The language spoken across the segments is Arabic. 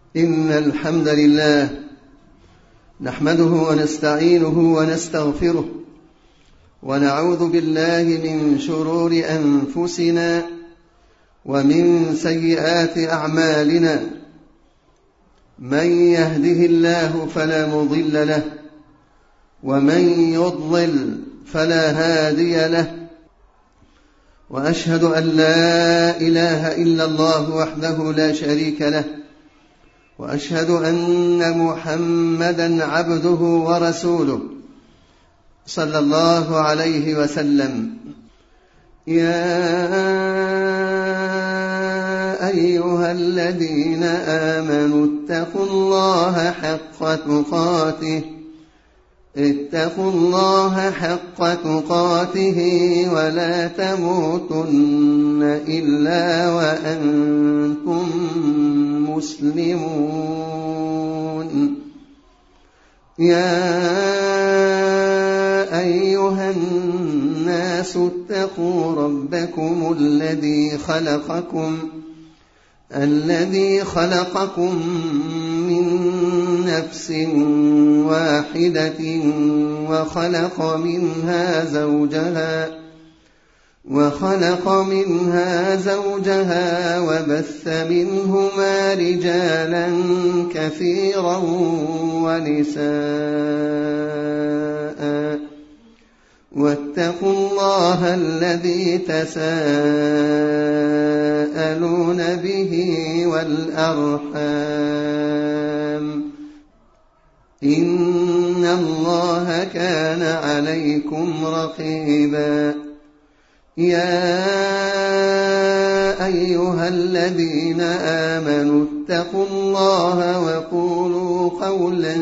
إن الحمد لله نحمده ونستعينه ونستغفره ونعوذ بالله من شرور أنفسنا ومن سيئات أعمالنا. من يهده الله فلا مضل له ومن يضلل فلا هادي له، وأشهد أن لا إله إلا الله وحده لا شريك له، وأشهد أن محمدًا عبده ورسوله صلى الله عليه وسلم. يا أيها الذين آمنوا اتقوا الله حق تقاته ولا تموتن إلا وأنتم مسلمون. يا أيها الناس اتقوا ربكم الذي خلقكم من نفس واحدة وخلق منها زوجها وبث منهما رجالا كثيرا ونساء، واتقوا الله الذي تساءلون به والأرحام، إن الله كان عليكم رقيبا. يا أيها الذين آمنوا اتقوا الله وقولوا قولا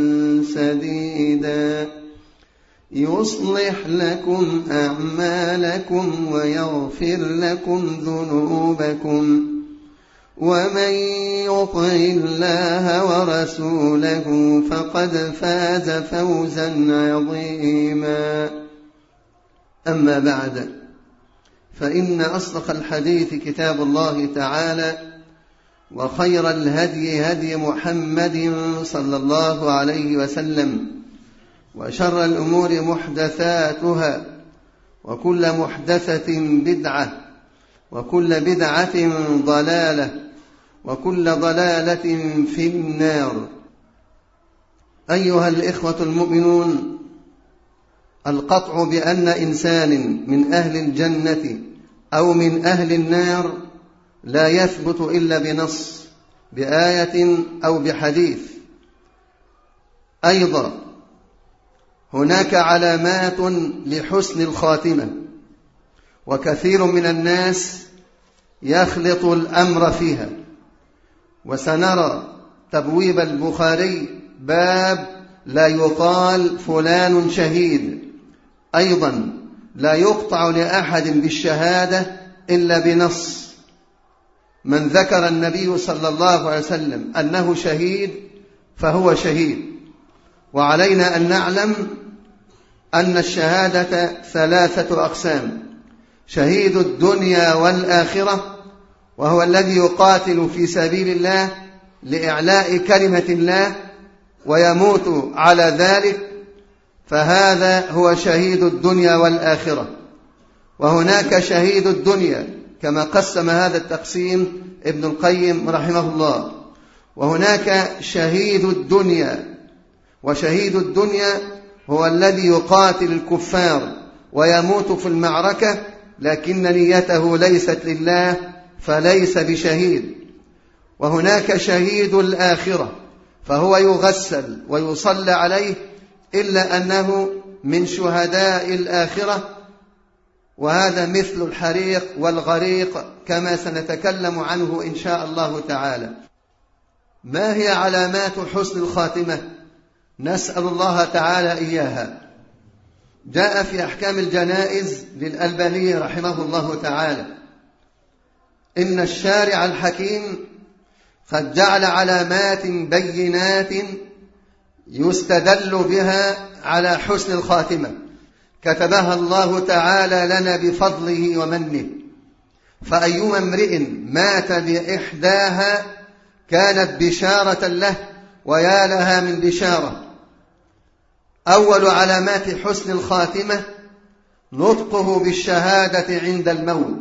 سديدا يصلح لكم أعمالكم ويغفر لكم ذنوبكم، ومن يطع الله ورسوله فقد فاز فوزا عظيما. أما بعد، فإن أصدق الحديث كتاب الله تعالى، وخير الهدي هدي محمد صلى الله عليه وسلم، وشر الأمور محدثاتها، وكل محدثة بدعة، وكل بدعة ضلالة، وكل ضلالة في النار. أيها الإخوة المؤمنون، القطع بأن إنسان من أهل الجنة أو من أهل النار لا يثبت إلا بنص، بآية أو بحديث. أيضا هناك علامات لحسن الخاتمة، وكثير من الناس يخلط الأمر فيها. وسنرى تبويب البخاري باب لا يقال فلان شهيد. أيضا لا يقطع لأحد بالشهادة إلا بنص. من ذكر النبي صلى الله عليه وسلم أنه شهيد فهو شهيد. وعلينا أن نعلم أن الشهادة 3 أقسام: شهيد الدنيا والآخرة، وهو الذي يقاتل في سبيل الله لإعلاء كلمة الله ويموت على ذلك، فهذا هو شهيد الدنيا والآخرة. وهناك شهيد الدنيا كما قسم هذا التقسيم ابن القيم رحمه الله. وهناك شهيد الدنيا، وشهيد الدنيا هو الذي يقاتل الكفار ويموت في المعركة لكن نيته ليست لله فليس بشهيد. وهناك شهيد الآخرة، فهو يغسل ويصلى عليه إلا أنه من شهداء الآخرة، وهذا مثل الحريق والغريق كما سنتكلم عنه إن شاء الله تعالى. ما هي علامات حسن الخاتمة؟ نسأل الله تعالى إياها. جاء في أحكام الجنائز للألباني رحمه الله تعالى: إن الشارع الحكيم قد جعل علامات بينات يستدل بها على حسن الخاتمة، كتبها الله تعالى لنا بفضله ومنه. فأيما امرئ مات بإحداها كانت بشارة له، ويا لها من بشارة. أول علامات حسن الخاتمة نطقه بالشهادة عند الموت.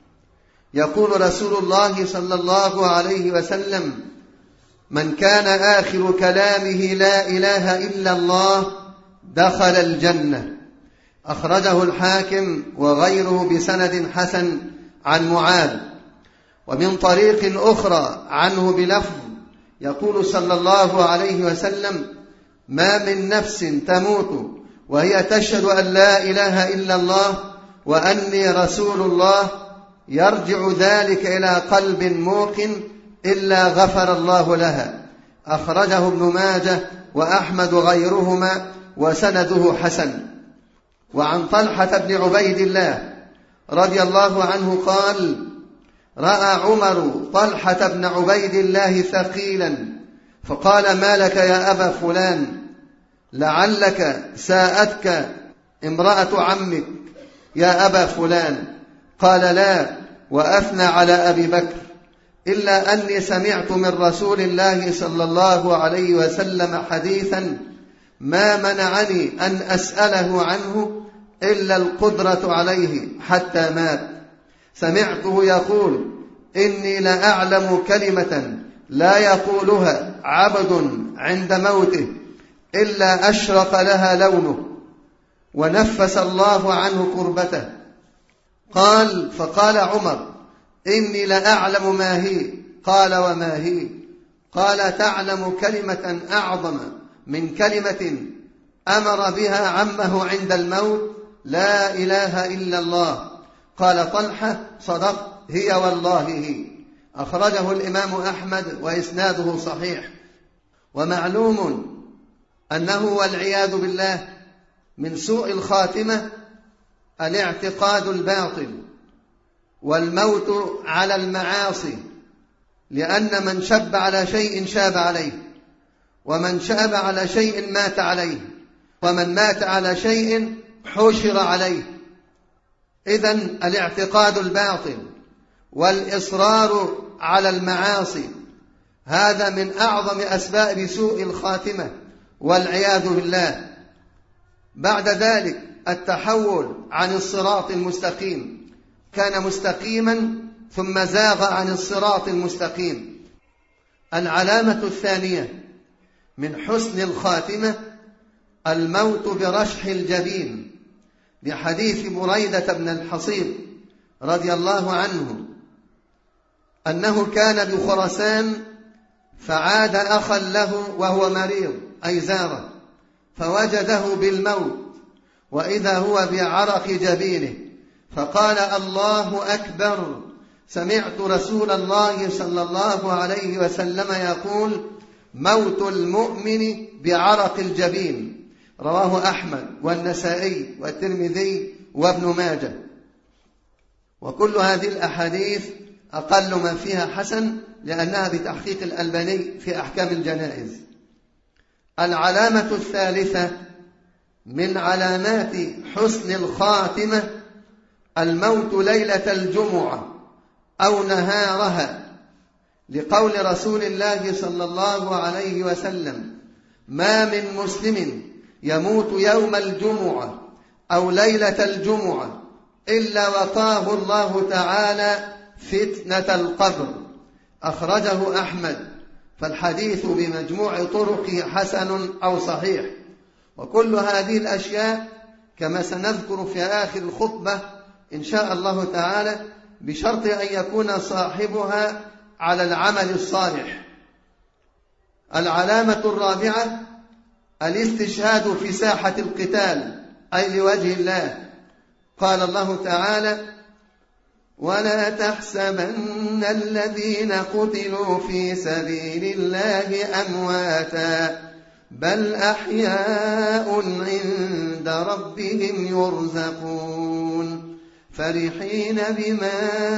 يقول رسول الله صلى الله عليه وسلم: من كان آخر كلامه لا إله إلا الله دخل الجنة. أخرجه الحاكم وغيره بسند حسن عن معاذ. ومن طريق أخرى عنه بلفظ يقول صلى الله عليه وسلم: ما من نفس تموت وهي تشهد أن لا إله إلا الله وأني رسول الله يرجع ذلك إلى قلب موقن إلا غفر الله لها. أخرجه ابن ماجه وأحمد غيرهما وسنده حسن. وعن طلحة بن عبيد الله رضي الله عنه قال: رأى عمر طلحة بن عبيد الله ثقيلا فقال: ما لك يا أبا فلان؟ لعلك ساءتك امرأة عمك يا أبا فلان. قال: لا، وأثنى على أبي بكر، إلا أني سمعت من رسول الله صلى الله عليه وسلم حديثا ما منعني أن أسأله عنه إلا القدرة عليه حتى مات. سمعته يقول: إني لأعلم كلمة لا يقولها عبد عند موته إلا أشرق لها لونه ونفس الله عنه كربته. قال: فقال عمر: إني لأعلم ما هي. قال: وما هي؟ قال: تعلم كلمة أعظم من كلمة أمر بها عمه عند الموت: لا إله إلا الله. قال طلحة: صدق، هي والله هي. أخرجه الإمام أحمد وإسناده صحيح. ومعلوم أنه والعياذ بالله من سوء الخاتمة الاعتقاد الباطل والموت على المعاصي، لأن من شب على شيء شاب عليه، ومن شاب على شيء مات عليه، ومن مات على شيء حشر عليه. إذن الاعتقاد الباطل والإصرار على المعاصي هذا من أعظم أسباب سوء الخاتمة والعياذ بالله. بعد ذلك التحول عن الصراط المستقيم، كان مستقيما ثم زاغ عن الصراط المستقيم. العلامة الثانية من حسن الخاتمة الموت برشح الجبين، بحديث بريدة بن الحصيب رضي الله عنه أنه كان بخراسان فعاد أخا له وهو مريض أي زاره، فوجده بالموت وإذا هو بعرق جبينه، فقال: الله أكبر، سمعت رسول الله صلى الله عليه وسلم يقول: موت المؤمن بعرق الجبين. رواه أحمد والنسائي والترمذي وابن ماجه. وكل هذه الأحاديث أقل ما فيها حسن، لأنها بتحقيق الألباني في أحكام الجنائز. العلامة الثالثة من علامات حسن الخاتمة الموت ليلة الجمعة أو نهارها، لقول رسول الله صلى الله عليه وسلم: ما من مسلم يموت يوم الجمعة أو ليلة الجمعة إلا وقاه الله تعالى فتنة القبر. أخرجه أحمد، فالحديث بمجموع طرقه حسن أو صحيح. وكل هذه الأشياء كما سنذكر في آخر الخطبة إن شاء الله تعالى، بشرط أن يكون صاحبها على العمل الصالح. العلامة الرابعة الاستشهاد في ساحة القتال، أي لوجه الله. قال الله تعالى: ولا تحسبن الذين قتلوا في سبيل الله أمواتا بل أحياء عند ربهم يرزقون فرحين بما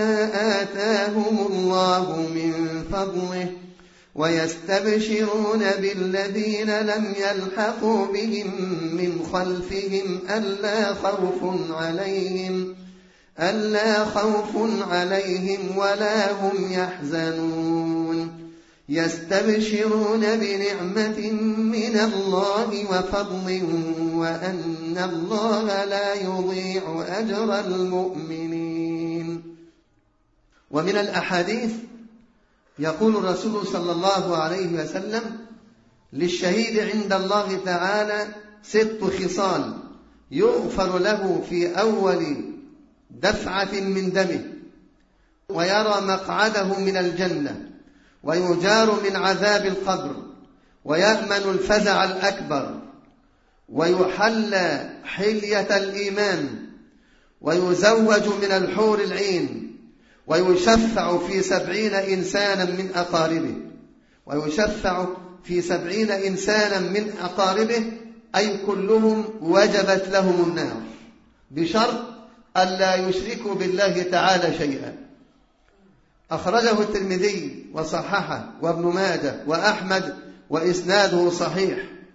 آتاهم الله من فضله ويستبشرون بالذين لم يلحقوا بهم من خلفهم ألا خوف عليهم ولا هم يحزنون يستبشرون بنعمة من الله وفضل وأن الله لا يضيع أجر المؤمنين. ومن الأحاديث يقول الرسول صلى الله عليه وسلم: للشهيد عند الله تعالى 6 خصال يغفر له في أول دفعة من دمه، ويرى مقعده من الجنة، ويجار من عذاب القبر، ويأمن الفزع الأكبر، ويحلى حلية الإيمان، ويزوج من الحور العين، ويشفع في 70 إنسانا من أقاربه، ويشفع في 70 إنسانا من أقاربه، أي كلهم وجبت لهم النار بشرط ألا يشركوا بالله تعالى شيئا. أخرجه الترمذي وصححه وابن ماجه وأحمد وإسناده صحيح.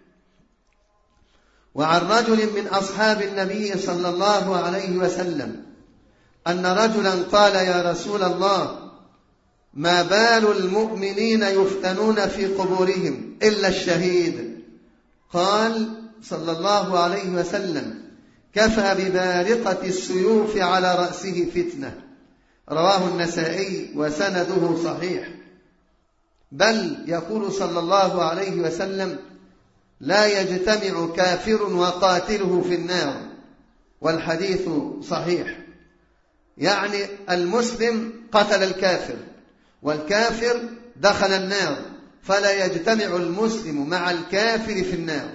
وعن رجل من أصحاب النبي صلى الله عليه وسلم أن رجلا قال: يا رسول الله، ما بال المؤمنين يفتنون في قبورهم إلا الشهيد؟ قال صلى الله عليه وسلم: كفى ببارقة السيوف على رأسه فتنة. رواه النسائي وسنده صحيح. بل يقول صلى الله عليه وسلم: لا يجتمع كافر وقاتله في النار، والحديث صحيح. يعني المسلم قتل الكافر، والكافر دخل النار، فلا يجتمع المسلم مع الكافر في النار.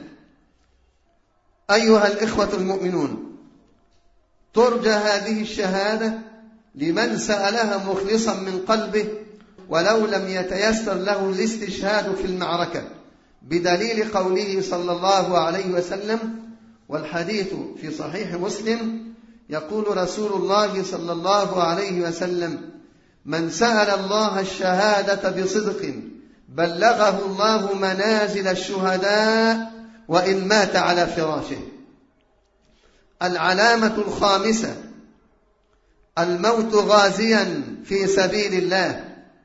أيها الإخوة المؤمنون، ترجى هذه الشهادة لمن سألها مخلصا من قلبه، ولو لم يتيسر له الاستشهاد في المعركة، بدليل قوله صلى الله عليه وسلم، والحديث في صحيح مسلم، يقول رسول الله صلى الله عليه وسلم: من سأل الله الشهادة بصدق بلغه الله منازل الشهداء وإن مات على فراشه. العلامة الخامسة: الموت غازيا في سبيل الله.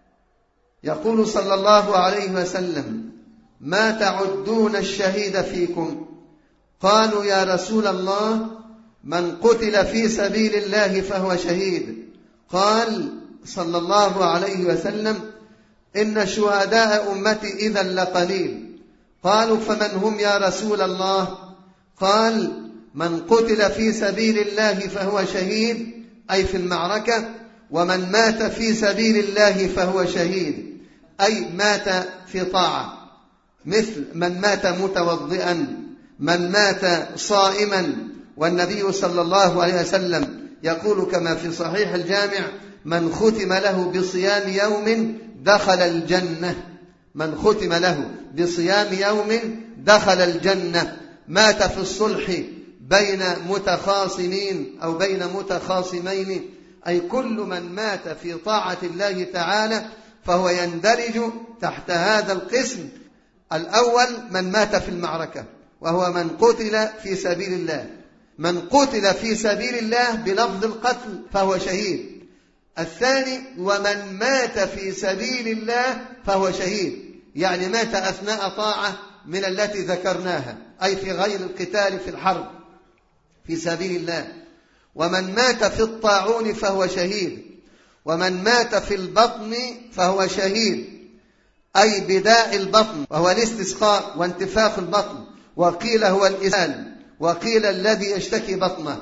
يقول صلى الله عليه وسلم: ما تعدون الشهيد فيكم؟ قالوا: يا رسول الله، من قتل في سبيل الله فهو شهيد. قال صلى الله عليه وسلم: إن شهداء أمتي إذا لقليل. قالوا: فمن هم يا رسول الله؟ قال: من قتل في سبيل الله فهو شهيد، أي في المعركة، ومن مات في سبيل الله فهو شهيد، أي مات في طاعة، مثل من مات متوضئا، من مات صائما. والنبي صلى الله عليه وسلم يقول كما في صحيح الجامع: من ختم له بصيام يوم دخل الجنة. من ختم له بصيام يوم دخل الجنة. مات في الصلح بين متخاصمين أو بين متخاصمين، أي كل من مات في طاعة الله تعالى فهو يندرج تحت هذا القسم. الأول من مات في المعركة، وهو من قتل في سبيل الله. من قتل في سبيل الله بلفظ القتل فهو شهيد. الثاني: ومن مات في سبيل الله فهو شهيد، يعني مات أثناء طاعة من التي ذكرناها، أي في غير القتال في الحرب في سبيل الله. ومن مات في الطاعون فهو شهيد. ومن مات في البطن فهو شهيد، أي بداء البطن، وهو الاستسقاء وانتفاخ البطن، وقيل هو الإسهال، وقيل الذي يشتكي بطنه،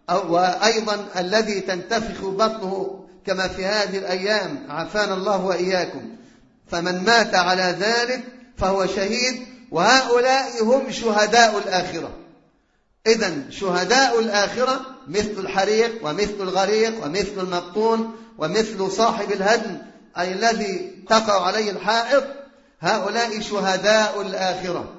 وأيضا الذي تنتفخ بطنه كما في هذه الأيام، عافانا الله وإياكم. فمن مات على ذلك فهو شهيد، وهؤلاء هم شهداء الآخرة. إذن شهداء الآخرة مثل الحريق ومثل الغريق ومثل المبطون ومثل صاحب الهدم، أي الذي تقع عليه الحائط، هؤلاء شهداء الآخرة.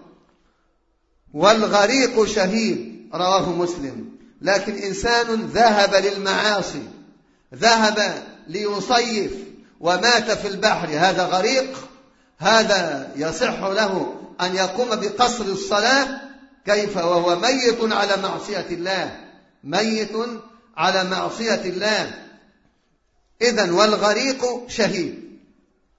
والغريق شهيد، رواه مسلم. لكن إنسان ذهب للمعاصي، ذهب ليصيف ومات في البحر، هذا غريق. هذا يصح له أن يقوم بقصر الصلاة، كيف وهو ميت على معصية الله، ميت على معصية الله. إذن والغريق شهيد.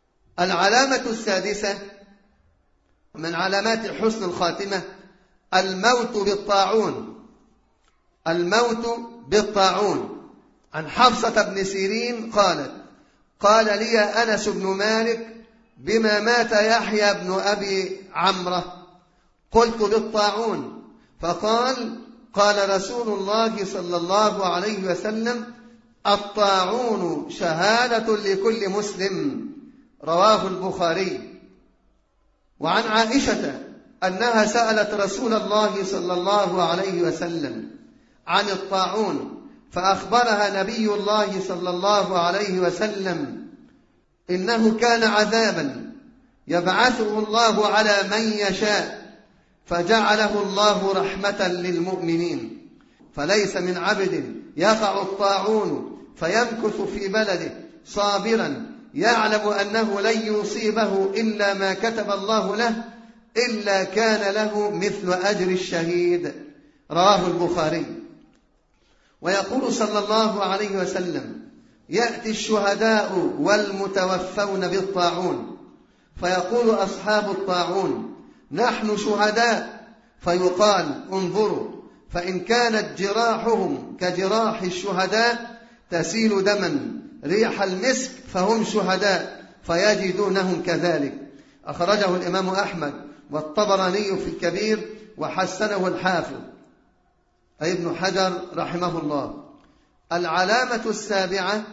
العلامة السادسة من علامات حسن الخاتمة الموت بالطاعون. الموت بالطاعون. عن حفصة بن سيرين قالت: قال لي أنس بن مالك: بما مات يحيى بن أبي عمرة؟ قلت: بالطاعون. فقال: قال رسول الله صلى الله عليه وسلم: الطاعون شهادة لكل مسلم. رواه البخاري. وعن عائشة أنها سألت رسول الله صلى الله عليه وسلم عن الطاعون، فأخبرها نبي الله صلى الله عليه وسلم إنه كان عذابا يبعثه الله على من يشاء، فجعله الله رحمة للمؤمنين. فليس من عبد يقع الطاعون فيمكث في بلده صابرا يعلم أنه لن يصيبه إلا ما كتب الله له إلا كان له مثل أجر الشهيد. رواه البخاري. ويقول صلى الله عليه وسلم: يأتي الشهداء والمتوفون بالطاعون، فيقول أصحاب الطاعون: نحن شهداء. فيقال: انظروا، فإن كانت جراحهم كجراح الشهداء تسيل دما ريح المسك فهم شهداء، فيجدونهم كذلك. أخرجه الإمام أحمد والطبراني في الكبير وحسنه الحافظ أي ابن حجر رحمه الله. العلامة السابعة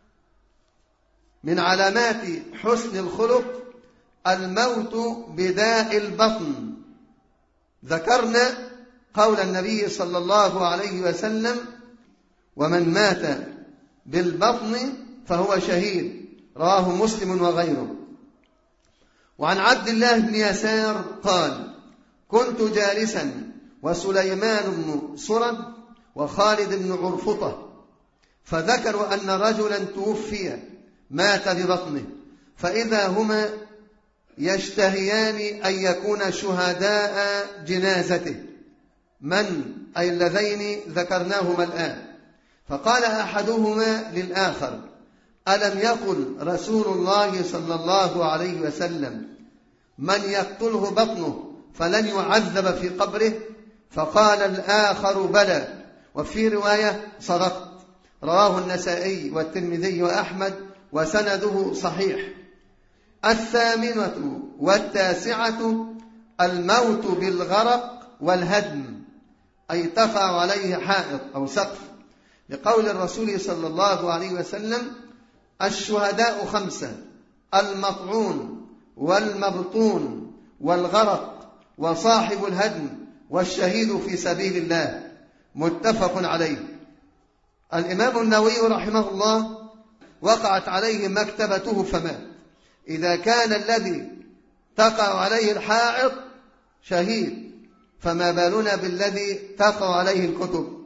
من علامات حسن الخلق الموت بداء البطن. ذكرنا قول النبي صلى الله عليه وسلم: ومن مات بالبطن فهو شهيد. رواه مسلم وغيره. وعن عبد الله بن يسار قال: كنت جالسا وسليمان بن سرد وخالد بن عرفطة، فذكروا أن رجلا توفي مات ببطنه، فإذا هما يشتهيان أن يكون شهداء جنازته. من أي اللذين ذكرناهما الآن؟ فقال أحدهما للآخر: ألم يقل رسول الله صلى الله عليه وسلم: من يقتله بطنه فلن يعذب في قبره؟ فقال الآخر: بلى. وفي رواية: صدقت. رواه النسائي والترمذي وأحمد وسنده صحيح. الثامنة والتاسعة الموت بالغرق والهدم، أي تقع عليه حائط أو سقف، لقول الرسول صلى الله عليه وسلم: الشهداء خمسة: المطعون والمبطون والغرق وصاحب الهدم والشهيد في سبيل الله. متفق عليه. الإمام النووي رحمه الله وقعت عليه مكتبته فمات. إذا كان الذي تقع عليه الحائط شهيد، فما بالنا بالذي تقع عليه الكتب.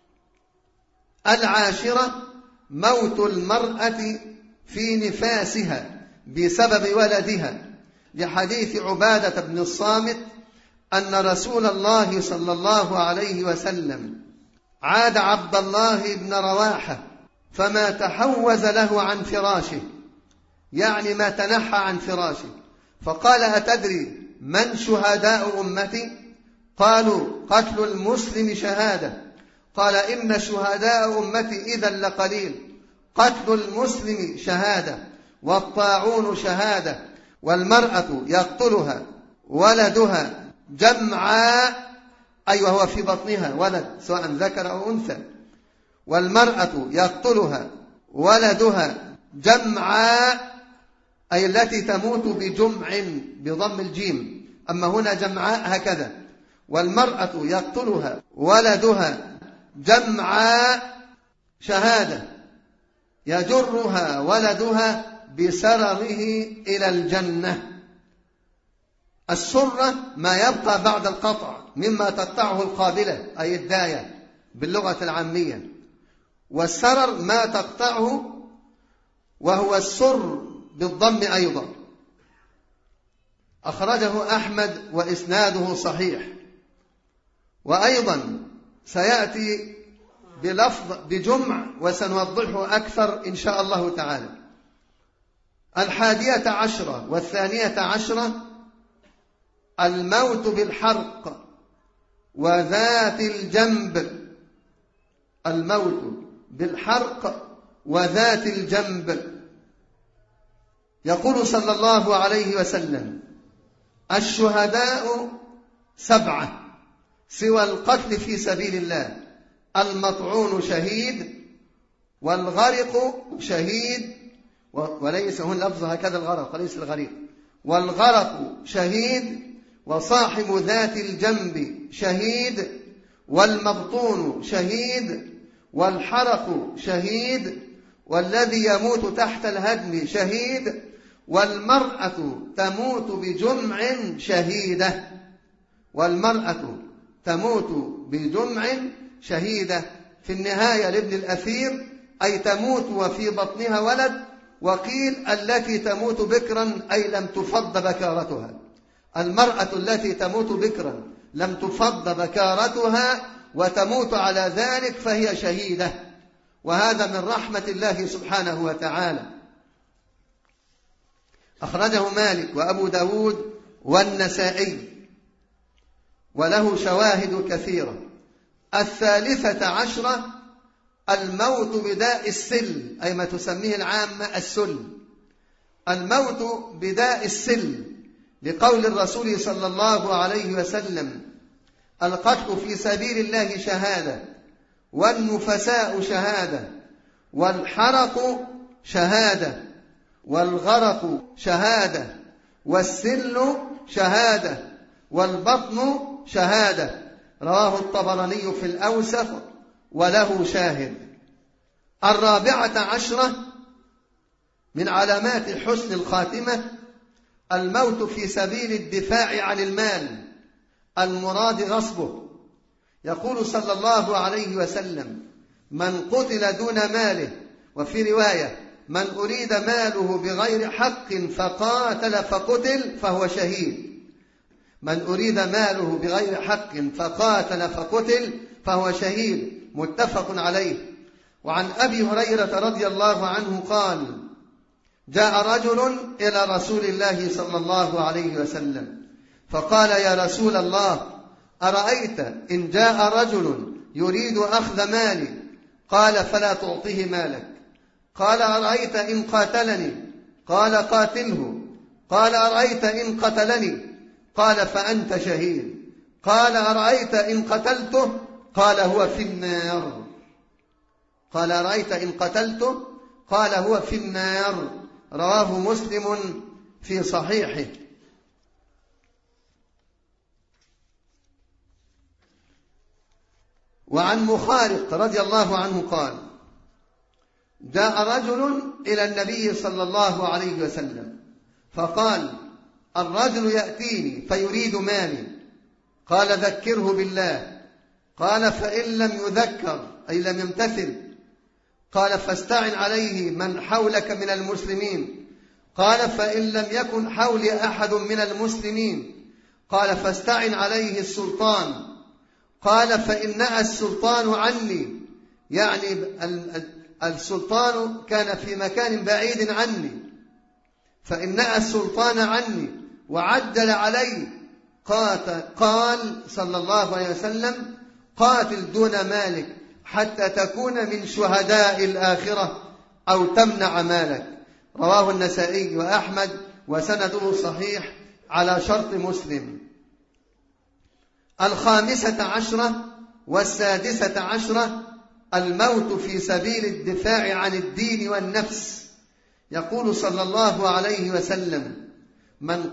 العاشرة موت المرأة في نفاسها بسبب ولدها، لحديث عبادة بن الصامت أن رسول الله صلى الله عليه وسلم عاد عبد الله بن رواحة فما تحوز له عن فراشه، يعني ما تنحى عن فراشه، فقال: أتدري من شهداء أمتي؟ قالوا: قتل المسلم شهادة. قال: إن شهداء أمتي إذا لقليل. قتل المسلم شهادة، والطاعون شهادة، والمرأة يقتلها ولدها جمعاء، أي وهو في بطنها ولد سواء ذكر أو أنثى، والمرأة يقتلها ولدها جمعاء، أي التي تموت بجمع بضم الجيم، أما هنا جمعاء هكذا. والمرأة يقتلها ولدها جمعاء شهادة يجرها ولدها بسرره إلى الجنة. السرة ما يبقى بعد القطع مما تقطعه القابلة أي الداية باللغة العامية، والسرر ما تقطعه وهو السر بالضم أيضا. أخرجه أحمد وإسناده صحيح. وأيضا سيأتي بلفظ بجمع وسنوضحه أكثر إن شاء الله تعالى. 11 و12 الموت بالحرق وذات الجنب. الموت بالحرق وذات الجنب. يقول صلى الله عليه وسلم: الشهداء 7 سوى القتل في سبيل الله: المطعون شهيد، والغرق شهيد، وليس هنا لفظ هكذا الغرق وليس الغريق، والغرق شهيد، وصاحب ذات الجنب شهيد، والمبطون شهيد، والحرق شهيد، والذي يموت تحت الهدم شهيد، والمرأة تموت بجمع شهيدة. والمرأة تموت بجمع شهيدة. في النهاية لابن الأثير: أي تموت وفي بطنها ولد، وقيل التي تموت بكرا أي لم تفض بكارتها. المرأة التي تموت بكرا لم تفض بكارتها وتموت على ذلك فهي شهيدة، وهذا من رحمة الله سبحانه وتعالى. أخرجه مالك وأبو داود والنسائي، وله شواهد كثيرة. 13 الموت بداء السل، أي ما تسميه العامة السل. الموت بداء السل لقول الرسول صلى الله عليه وسلم: القتل في سبيل الله شهادة، والنفساء شهادة، والحرق شهادة، والغرق شهادة، والسل شهادة، والبطن شهادة. رواه الطبراني في الأوسط وله شاهد. 14 من علامات حسن الخاتمة الموت في سبيل الدفاع عن المال المراد غصبه. يقول صلى الله عليه وسلم: من قتل دون ماله، وفي رواية: من أريد ماله بغير حق فقاتل فقتل فهو شهيد. من أريد ماله بغير حق فقاتل فقتل فهو شهيد، متفق عليه. وعن أبي هريرة رضي الله عنه قال: جاء رجل إلى رسول الله صلى الله عليه وسلم فقال: يا رسول الله، أرأيت إن جاء رجل يريد أخذ مالي؟ قال: فلا تعطه مالك. قال: أرأيت إن قاتلني؟ قال: قاتله. قال: أرأيت إن قتلني؟ قال: فأنت شهيد. قال: أرأيت إن قتلته؟ قال: هو في النار. قال: أرأيت إن قتلته؟ قال: هو في النار. رواه مسلم في صحيحه. وعن مخارق رضي الله عنه قال: جاء رجل إلى النبي صلى الله عليه وسلم فقال: الرجل يأتيني فيريد مالي. قال: ذكره بالله. قال: فإن لم يذكر أي لم يمتثل؟ قال: فاستعن عليه من حولك من المسلمين. قال: فإن لم يكن حولي أحد من المسلمين؟ قال: فاستعن عليه السلطان. قال: فإن نأى السلطان عني، يعني السلطان كان في مكان بعيد عني، فإن نأى السلطان عني وعجل علي قال صلى الله عليه وسلم: قاتل دون مالك حتى تكون من شهداء الآخرة أو تمنع مالك. رواه النسائي وأحمد وسنده صحيح على شرط مسلم. 15 و16 الموت في سبيل الدفاع عن الدين والنفس. يقول صلى الله عليه وسلم: من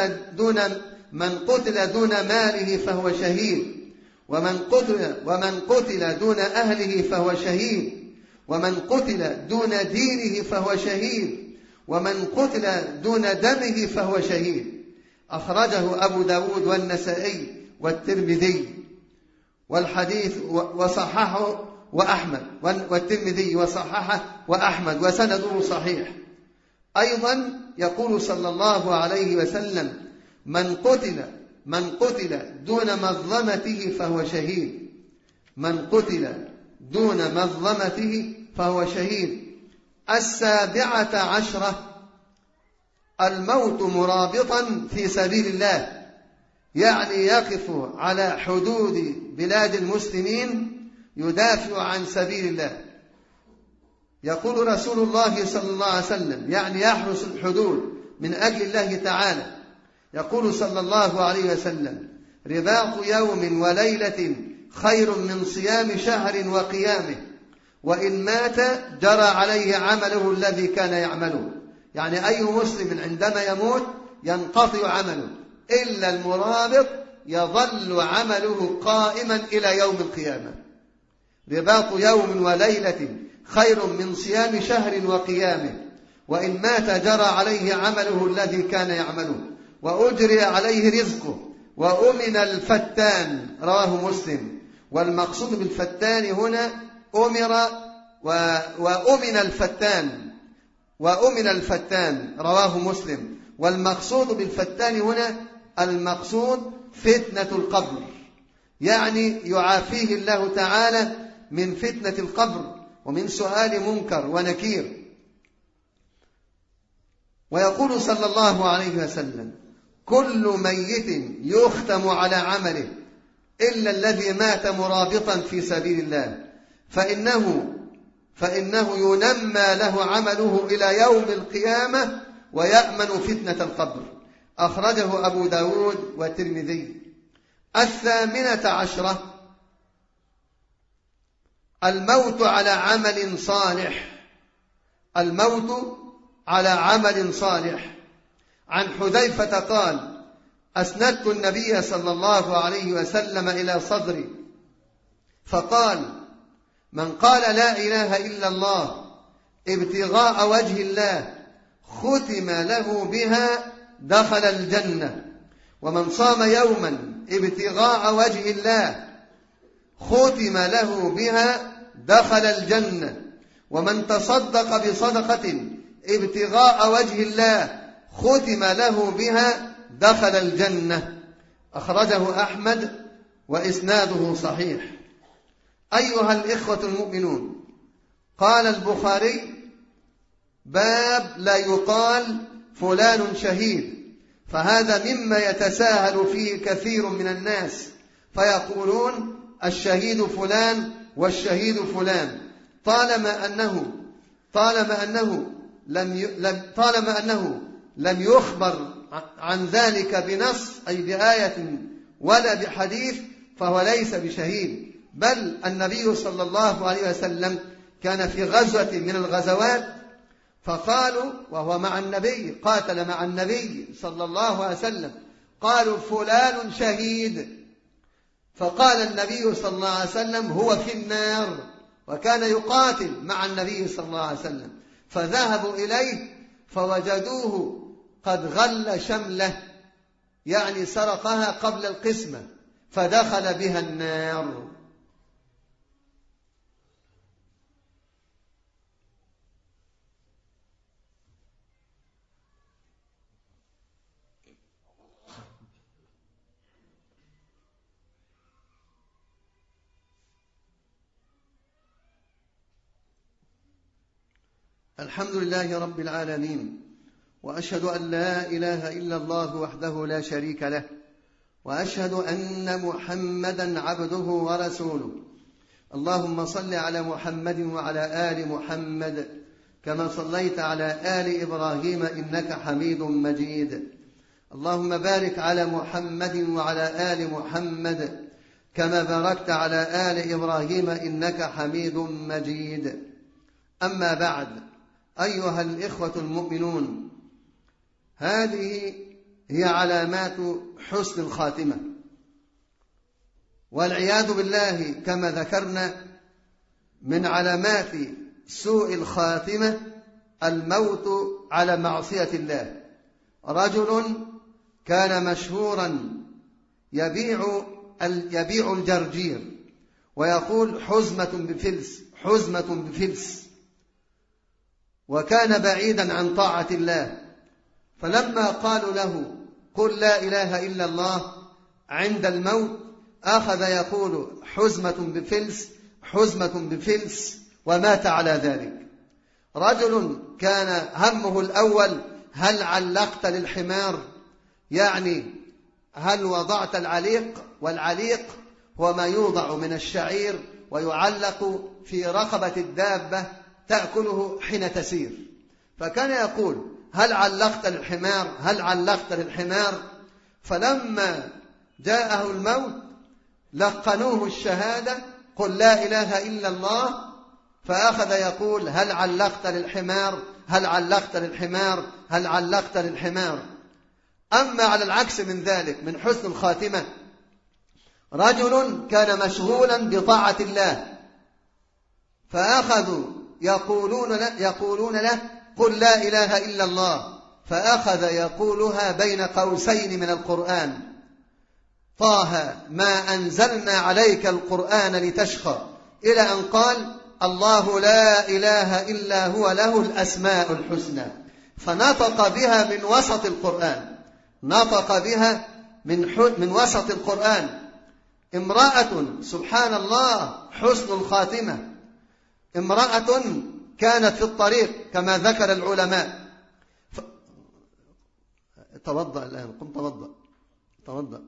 قتل دون ماله فهو شهيد، ومن قتل دون أهله فهو شهيد، ومن قتل دون دينه فهو شهيد، ومن قتل دون دمه فهو شهيد. أخرجه أبو داود والنسائي والترمذي، والحديث وصححه وأحمد، والترمذي وصححه وأحمد وسنده صحيح. أيضا يقول صلى الله عليه وسلم: من قتل دون مظلمته فهو شهيد. من قتل دون مظلمته فهو شهيد. 17 الموت مرابطا في سبيل الله، يعني يقف على حدود بلاد المسلمين يدافع عن سبيل الله. يقول رسول الله صلى الله عليه وسلم، يعني يحرس الحدود من أجل الله تعالى. يقول صلى الله عليه وسلم: رباط يوم وليلة خير من صيام شهر وقيامه، وإن مات جرى عليه عمله الذي كان يعمله. يعني أي مسلم عندما يموت ينقطع عمله، إلا المرابط يظل عمله قائما إلى يوم القيامة. رباط يوم وليلة خير من صيام شهر وقيامه، وإن مات جرى عليه عمله الذي كان يعمله، وأجري عليه رزقه، وأمن الفتان. رواه مسلم. والمقصود بالفتان هنا وأمن الفتان رواه مسلم. والمقصود بالفتان هنا المقصود فتنة القبر، يعني يعافيه الله تعالى من فتنة القبر ومن سؤال منكر ونكير. ويقول صلى الله عليه وسلم: كل ميت يختم على عمله إلا الذي مات مرابطا في سبيل الله، فإنه ينمى له عمله إلى يوم القيامة ويأمن فتنة القبر. أخرجه أبو داود والترمذي. 18 الموت على عمل صالح. الموت على عمل صالح. عن حذيفة قال: أسندت النبي صلى الله عليه وسلم إلى صدري فقال: من قال لا إله إلا الله ابتغاء وجه الله ختم له بها دخل الجنة، ومن صام يوما ابتغاء وجه الله ختم له بها دخل الجنة، ومن تصدق بصدقة ابتغاء وجه الله ختم له بها دخل الجنة. أخرجه أحمد وإسناده صحيح. أيها الإخوة المؤمنون، قال البخاري: باب لا يقال فلان شهيد، فهذا مما يتساهل فيه كثير من الناس، فيقولون الشهيد فلان والشهيد فلان، طالما أنه لم يخبر عن ذلك بنص أي بآية ولا بحديث، فهو ليس بشهيد. بل النبي صلى الله عليه وسلم كان في غزوة من الغزوات فقالوا، وهو مع النبي، قاتل مع النبي صلى الله عليه وسلم، قالوا فلان شهيد، فقال النبي صلى الله عليه وسلم هو في النار، وكان يقاتل مع النبي صلى الله عليه وسلم. فذهبوا إليه فوجدوه قد غل شمله، يعني سرقها قبل القسمة، فدخل بها النار. الحمد لله رب العالمين، وأشهد أن لا إله إلا الله وحده لا شريك له، وأشهد أن محمدا عبده ورسوله. اللهم صل على محمد وعلى آل محمد كما صليت على آل إبراهيم إنك حميد مجيد. اللهم بارك على محمد وعلى آل محمد كما باركت على آل إبراهيم إنك حميد مجيد. أما بعد، أيها الإخوة المؤمنون، هذه هي علامات حسن الخاتمة، والعياذ بالله كما ذكرنا من علامات سوء الخاتمة الموت على معصية الله. رجل كان مشهورا يبيع الجرجير ويقول حزمة بفلس حزمة بفلس، وكان بعيدا عن طاعة الله. فلما قالوا له قل لا إله إلا الله عند الموت أخذ يقول حزمة بفلس حزمة بفلس، ومات على ذلك. رجل كان همه الأول هل علقت للحمار؟ يعني هل وضعت العليق؟ والعليق هو ما يوضع من الشعير ويعلق في رقبة الدابة تأكله حين تسير. فكان يقول هل علقت للحمار؟ هل علقت للحمار؟ فلما جاءه الموت لقنوه الشهادة قل لا إله إلا الله، فأخذ يقول هل علقت للحمار؟ هل علقت للحمار؟ هل علقت للحمار؟ أما على العكس من ذلك من حسن الخاتمة، رجل كان مشغولا بطاعة الله فأخذوا يقولون له قل لا إله إلا الله، فأخذ يقولها بين قوسين من القرآن: طه ما أنزلنا عليك القرآن لتشقى، إلى أن قال الله لا إله إلا هو له الأسماء الحسنى، فنطق بها من وسط القرآن، نطق بها من وسط القرآن. امرأة سبحان الله حسن الخاتمة، امرأة كانت في الطريق كما ذكر العلماء. توضأ الآن، قم توضأ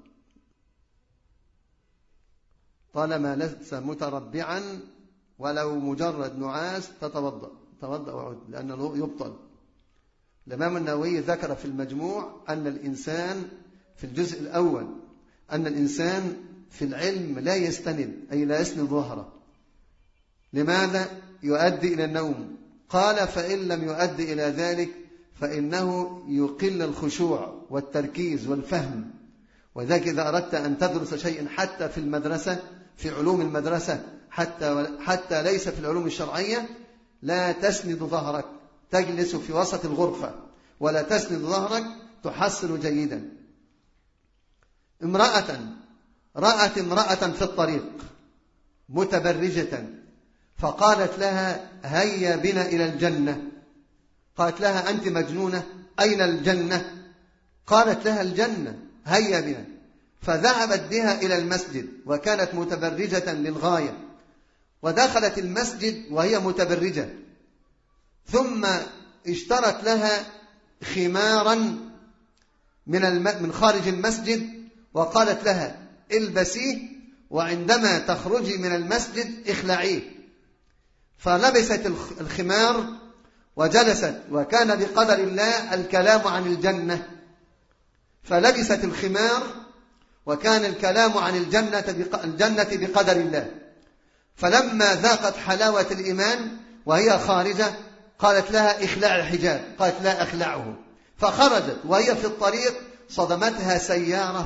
طالما لست متربعا ولو مجرد نعاس توضأ وعد، لأنه يبطل. الإمام النووي ذكر في المجموع أن الإنسان في الجزء الأول أن الإنسان في العلم لا يستند، أي لا يسند ظهره. لماذا؟ يؤدي إلى النوم. قال فإن لم يؤدي إلى ذلك فإنه يقل الخشوع والتركيز والفهم. وذلك إذا أردت أن تدرس شيئا حتى في المدرسة في علوم المدرسة حتى ليس في العلوم الشرعية لا تسند ظهرك، تجلس في وسط الغرفة ولا تسند ظهرك تحصل جيدا. امرأة رأت امرأة في الطريق متبرجة فقالت لها هيا بنا إلى الجنة. قالت لها أنت مجنونة، أين الجنة؟ قالت لها الجنة، هيا بنا. فذهبت بها إلى المسجد وكانت متبرجة للغاية، ودخلت المسجد وهي متبرجة، ثم اشترت لها خمارا من خارج المسجد وقالت لها البسيه، وعندما تخرجي من المسجد اخلعيه. فلبست الخمار وجلست، وكان بقدر الله الكلام عن الجنة، فلبست الخمار وكان الكلام عن الجنة بقدر الله. فلما ذاقت حلاوة الإيمان وهي خارجة قالت لها اخلع الحجاب، قالت لا أخلعه. فخرجت وهي في الطريق صدمتها سيارة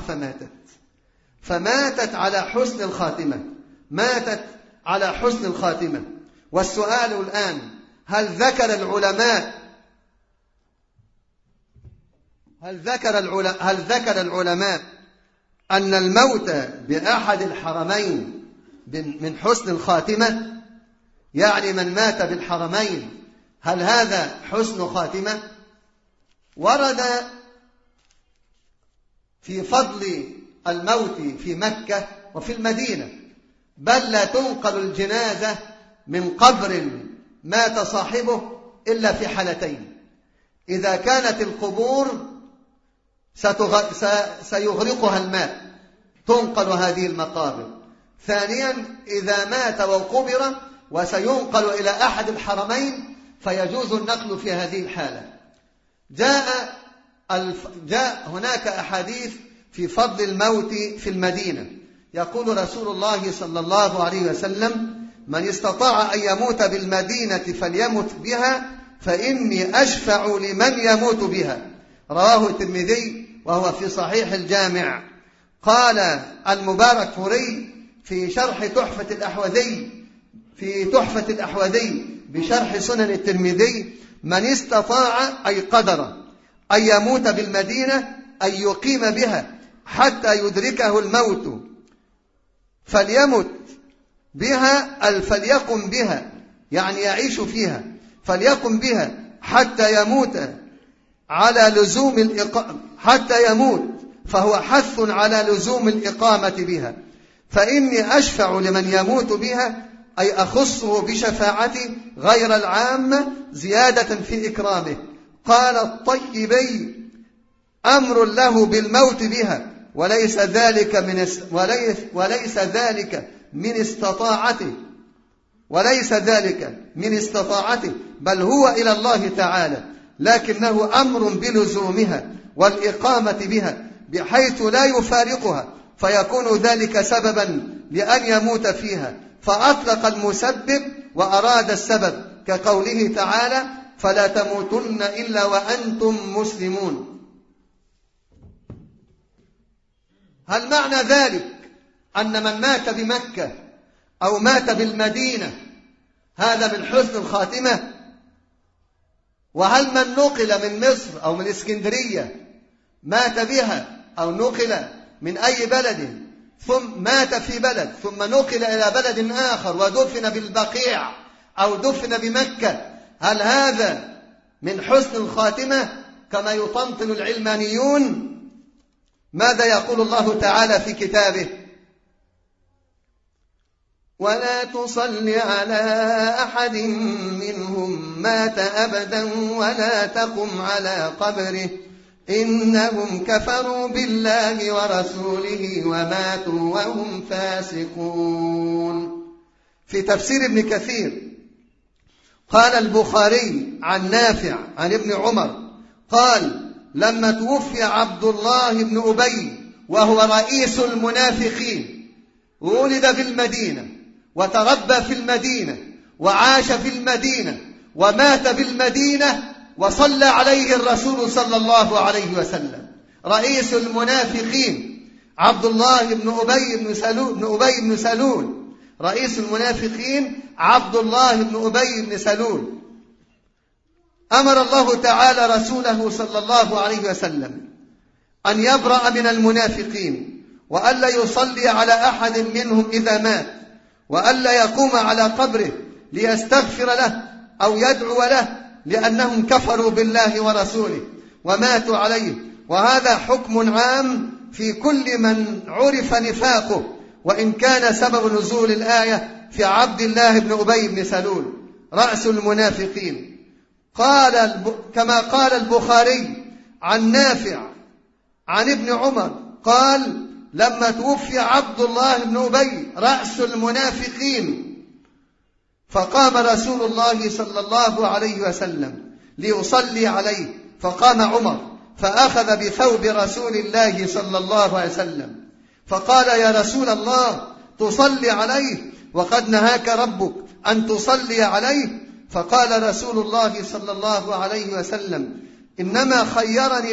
فماتت على حسن الخاتمة، ماتت على حسن الخاتمة. والسؤال الآن هل ذكر العلماء أن الموت بأحد الحرمين من حسن الخاتمة؟ يعني من مات بالحرمين هل هذا حسن خاتمة؟ ورد في فضل الموت في مكة وفي المدينة، بل لا تنقل الجنازة من قبر مات صاحبه إلا في حالتين: إذا كانت القبور سيغرقها الماء تنقل هذه المقابر، ثانيا إذا مات وقبر وسينقل إلى أحد الحرمين فيجوز النقل في هذه الحالة. جاء هناك أحاديث في فضل الموت في المدينة. يقول رسول الله صلى الله عليه وسلم: من استطاع أن يموت بالمدينة فليمت بها فإني أشفع لمن يموت بها. رواه الترمذي وهو في صحيح الجامع. قال المباركفوري في شرح تحفة الأحوذي بشرح سنن الترمذي: من استطاع أي قدر أن يموت بالمدينة أن يقيم بها حتى يدركه الموت فليمت بها، فليقم بها، يعني يعيش فيها، فليقم بها حتى يموت على لزوم الإقامة، حتى يموت فهو حث على لزوم الإقامة بها، فإني أشفع لمن يموت بها أي أخصه بشفاعتي غير العامة زيادة في إكرامه. قال الطيبي أمر له بالموت بها، وليس ذلك من استطاعته بل هو إلى الله تعالى، لكنه أمر بلزومها والإقامة بها بحيث لا يفارقها، فيكون ذلك سببا لأن يموت فيها، فأطلق المسبب وأراد السبب، كقوله تعالى: فلا تموتن إلا وأنتم مسلمون. هل معنى ذلك أن من مات بمكة أو مات بالمدينة هذا من حسن الخاتمة؟ وهل من نقل من مصر أو من اسكندرية مات بها أو نقل من أي بلد ثم مات في بلد ثم نقل إلى بلد آخر ودفن بالبقيع أو دفن بمكة، هل هذا من حسن الخاتمة كما يطنطن العلمانيون؟ ماذا يقول الله تعالى في كتابه؟ ولا تصل على أحد منهم مات أبدا ولا تقم على قبره إنهم كفروا بالله ورسوله وماتوا وهم فاسقون. في تفسير ابن كثير قال البخاري عن نافع عن ابن عمر قال: لما توفي عبد الله بن أبي وهو رئيس المنافقين، ولد في المدينة وتربى في المدينة وعاش في المدينة ومات بالمدينة، وصلى عليه الرسول صلى الله عليه وسلم. رئيس المنافقين عبد الله بن أبي بن سلول، رئيس المنافقين عبد الله بن أبي بن سلول. أمر الله تعالى رسوله صلى الله عليه وسلم أن يبرأ من المنافقين، وألا يصلي على أحد منهم إذا مات، وألا يقوم على قبره ليستغفر له أو يدعو له، لأنهم كفروا بالله ورسوله وماتوا عليه. وهذا حكم عام في كل من عرف نفاقه، وإن كان سبب نزول الآية في عبد الله بن أبي بن سلول رأس المنافقين. كما قال البخاري عن نافع عن ابن عمر قال: لما توفي عبد الله بن أبي رأس المنافقين، فقام رسول الله صلى الله عليه وسلم ليصلي عليه، فقام عمر فأخذ بثوب رسول الله صلى الله عليه وسلم فقال: يا رسول الله، تصلي عليه وقد نهاك ربك أن تصلي عليه. فقال رسول الله صلى الله عليه وسلم: إنما خيرني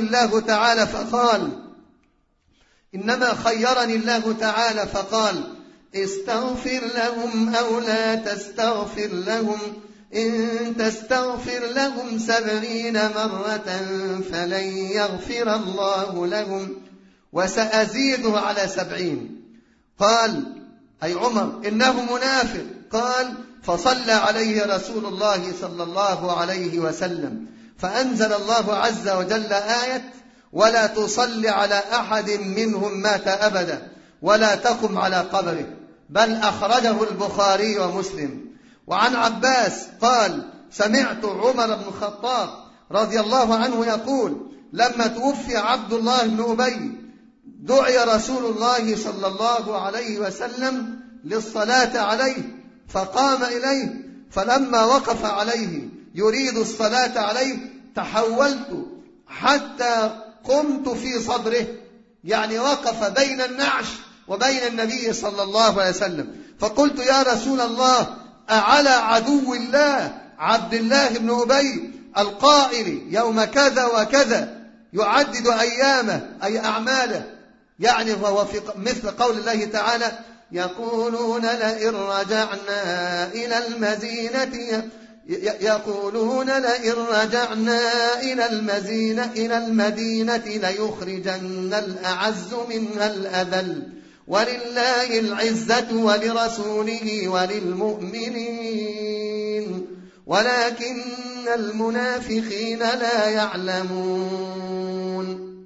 الله تعالى فقال استغفر لهم أو لا تستغفر لهم، إن تستغفر لهم 70 مرة فلن يغفر الله لهم وسأزيده على 70. قال أي عمر: إنه منافق. قال: فصلى عليه رسول الله صلى الله عليه وسلم، فأنزل الله عز وجل آية: ولا تصل على أحد منهم مات أبدا ولا تقم على قبره، بل أخرجه البخاري ومسلم. وعن عباس قال: سمعت عمر بن الخطاب رضي الله عنه يقول: لما توفي عبد الله بن أبي دعي رسول الله صلى الله عليه وسلم للصلاة عليه، فقام إليه، فلما وقف عليه يريد الصلاة عليه تحولت حتى قمت في صدره، يعني وقف بين النعش وبين النبي صلى الله عليه وسلم، فقلت: يا رسول الله، أعلى عدو الله عبد الله بن أبي القائل يوم كذا وكذا يعدد أيامه أي أعماله، يعني وهو في مثل قول الله تعالى: يقولون لئن رجعنا إلى المدينة ليخرجن الأعز منها الأذل ولله العزة ولرسوله وللمؤمنين ولكن المنافقين لا يعلمون.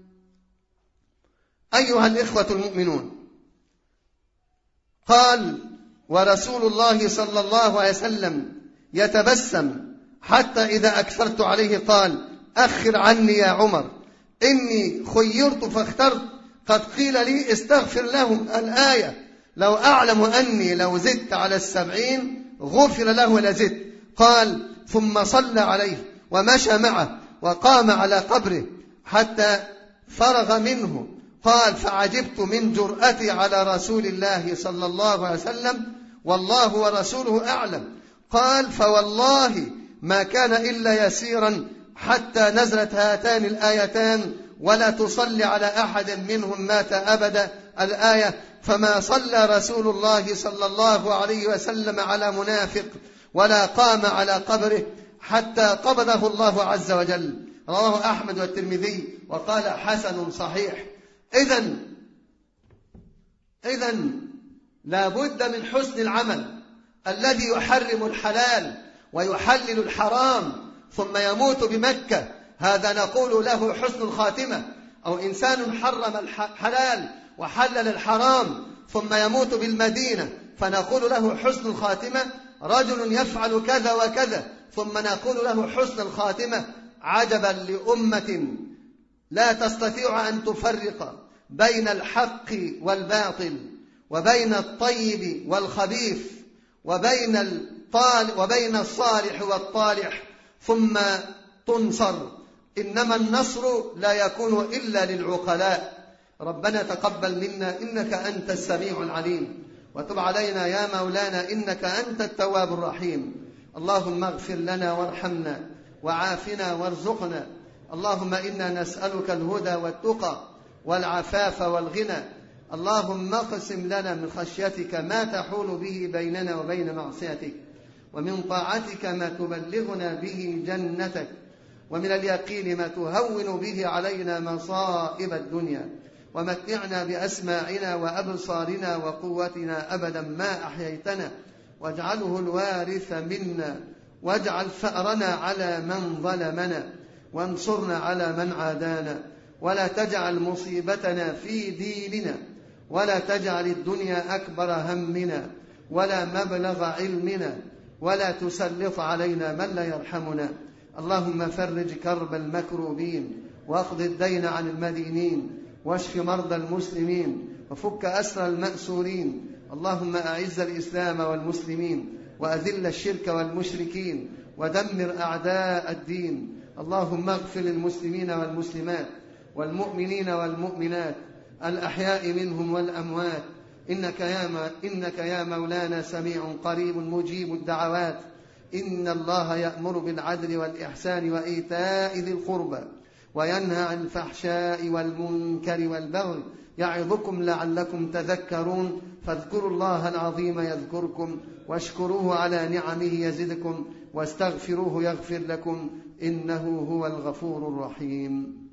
أيها الإخوة المؤمنون، قال: ورسول الله صلى الله عليه وسلم يتبسم حتى إذا أكثرت عليه قال: أخر عني يا عمر، إني خيرت فاخترت، قد قيل لي استغفر لهم الآية، لو أعلم أني لو زدت على 70 غفر له لزدت. قال ثم صلى عليه ومشى معه وقام على قبره حتى فرغ منه. قال فعجبت من جرأتي على رسول الله صلى الله عليه وسلم، والله ورسوله أعلم. قال فوالله ما كان إلا يسيرا حتى نزلت هاتان الآيتان ولا تصلي على أحد منهم مات أبدا الآية. فما صلى رسول الله صلى الله عليه وسلم على منافق ولا قام على قبره حتى قبضه الله عز وجل. رواه أحمد والترمذي وقال حسن صحيح. إذن لا بد من حسن العمل الذي يحرم الحلال ويحلل الحرام ثم يموت بمكة، هذا نقول له حسن الخاتمة. أو إنسان حرم الحلال وحلل الحرام ثم يموت بالمدينة فنقول له حسن الخاتمة. رجل يفعل كذا وكذا ثم نقول له حسن الخاتمة. عجبا لأمة لا تستطيع أن تفرق بين الحق والباطل وبين الطيب والخبيث وبين الصالح والطالح ثم تنصر. إنما النصر لا يكون إلا للعقلاء. ربنا تقبل منا إنك أنت السميع العليم، وتب علينا يا مولانا إنك أنت التواب الرحيم. اللهم اغفر لنا وارحمنا وعافنا وارزقنا. اللهم إنا نسألك الهدى والتقى والعفاف والغنى. اللهم اقسم لنا من خشيتك ما تحول به بيننا وبين معصيتك، ومن طاعتك ما تبلغنا به جنتك، ومن اليقين ما تهون به علينا مصائب الدنيا، ومتعنا بأسماعنا وأبصارنا وقوتنا أبدا ما أحييتنا، واجعله الوارث منا، واجعل ثأرنا على من ظلمنا، وانصرنا على من عادانا، ولا تجعل مصيبتنا في ديننا، ولا تجعل الدنيا أكبر همنا ولا مبلغ علمنا، ولا تسلط علينا من لا يرحمنا. اللهم فرج كرب المكروبين، واقض الدين عن المدينين، واشف مرضى المسلمين، وفك أسر المأسورين. اللهم أعز الإسلام والمسلمين، وأذل الشرك والمشركين، ودمر أعداء الدين. اللهم اغفر للمسلمين والمسلمات والمؤمنين والمؤمنات الأحياء منهم والأموات، إنك يا مولانا سميع قريب مجيب الدعوات. إن الله يأمر بالعدل والإحسان وإيتاء ذي القربى وينهى عن الفحشاء والمنكر والبغي، يعظكم لعلكم تذكرون. فاذكروا الله العظيم يذكركم، واشكروه على نعمه يزدكم، واستغفروه يغفر لكم، إنه هو الغفور الرحيم.